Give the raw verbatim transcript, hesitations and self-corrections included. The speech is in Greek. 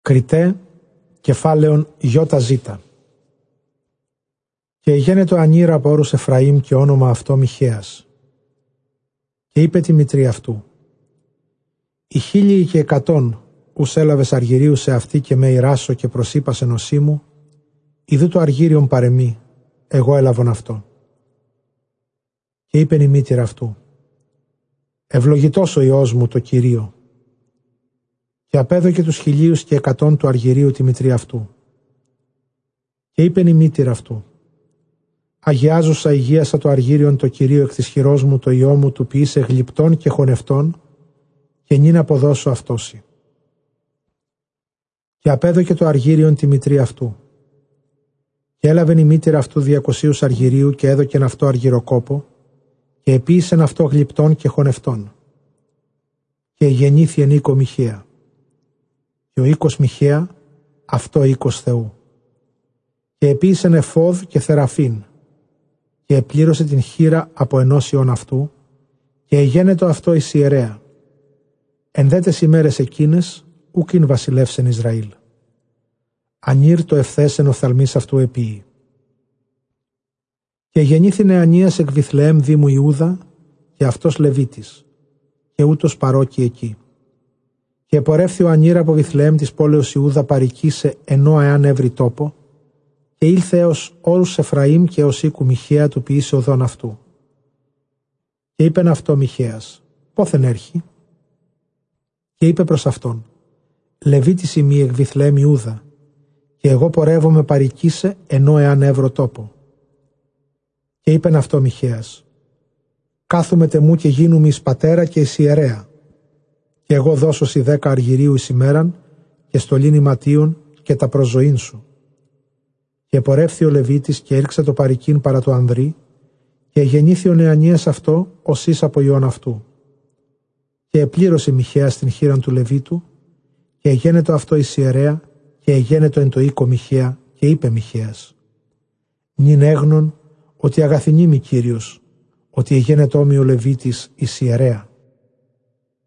Κριτέ, κεφάλαιον Ιώτα Ζήτα. Και γένετο Ανήρα από όρους Εφραήμ και όνομα αυτό Μιχαίας. Και είπε τη μητρή αυτού: «Οι χίλιοι και εκατόν ους έλαβες αργυρίου σε αυτή και με ηράσω και προσείπασε νοσί μου, ιδού το αργύριον παρεμεί, εγώ έλαβον αυτό». Και είπεν η μήτηρα αυτού: «Ευλογητός ο Υιός μου το Κυρίο». Και απέδωκε τους χιλίους και εκατόν του αργυρίου τη μητρή αυτού. Και είπεν η μήτηρα αυτού: «Αγιάζουσα υγείασα το αργύριον το Κυρίο εκ της χειρός μου το Υιό μου του ποιήσε γλυπτών και χωνευτών, και νυν αποδώσω αυτόσι». Και απέδωκε το αργύριον τη μητρή αυτού. Και έλαβεν η μήτηρα αυτού διακοσίους αργυρίου και έδωκεν αυτό αργυροκόπο, και επίησεν αυτό γλυπτών και χωνευτών. Και γεννήθη εν οίκο Μιχαία. Και ο οίκος Μιχαία, αυτό οίκος Θεού. Και επίησεν εφόδ και θεραφήν, και επλήρωσε την χείρα από ενώσιον αυτού, και εγένετο αυτό εις ιερέα. Εν δε τες ημέρες εκείνες, ούκειν βασιλεύσεν Ισραήλ. Ανήρ το ευθέσεν οφθαλμής αυτού επίη. Και γεννήθηνε Ανίας εκ Βιθλεέμ δήμου Ιούδα, και αυτός Λεβίτης, και ούτως παρόκει εκεί. Και επορεύθη ο Ανήρ από Βιθλεέμ της πόλεως Ιούδα παρικίσε ενώ εάν έβρι τόπο, και ήλθε έως όρους Εφραήμ και ως οίκου Μιχαία του ποιήσε οδόν αυτού. Και είπεν αυτό Μιχαίας: «Πόθεν έρχει?» Και είπε προς αυτόν: «Λεβίτης ημί εκ Βιθλεέμ Ιούδα, και εγώ πορεύομαι παρικίσε ενώ εάν έβρω τόπο». Και είπεν αυτό Μιχαίας: «Κάθουμε τεμού και γίνουμε εις πατέρα και εις ιερέα, και εγώ δώσω σοι δέκα αργυρίου εις ημέραν, και στολήν ηματίων και τα προσζωήν σου». Και πορεύθη ο Λεβίτης και έριξε το παρικίν παρά το ανδρή, και γεννήθη ο νεανίας αυτό ως εις από ιών αυτού. Και επλήρωσε Μιχαίας την χείραν του Λεβίτου, και εγένετο αυτό εις ιερέα, και εγένετο εν το οίκο Μιχαία, και είπε Μιχαίας: «Νυν έγνων ότι αγαθινή μη Κύριος, ότι εγένετό μη ο Λεβίτης εις ιερέα».